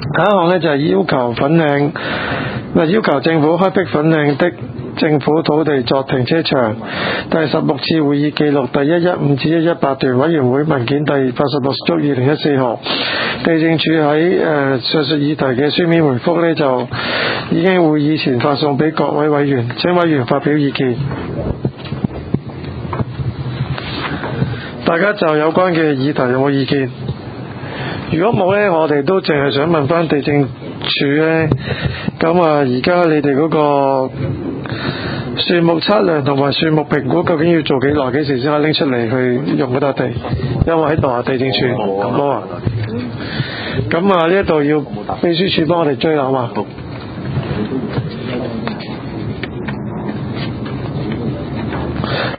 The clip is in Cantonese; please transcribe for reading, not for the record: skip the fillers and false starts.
下一項呢，就係要求政府開闢粉嶺的政府土地作停車場。第16次會議記錄第115至118段委員會文件第86/2014號，地政處喺上述議題嘅書面回覆呢，就已經會議前發送俾各位委員，請委員發表意見。大家就有關嘅議題有冇意見？如果冇呢，我哋都淨係想問翻地政處呢。咁而家你哋嗰個樹木測量同埋樹木評估究竟要做幾耐？幾時先可以拎出嚟去用嗰笪地？因為喺度啊，地政處冇啊。咁呢一度要秘書處幫我哋追啦，好嘛？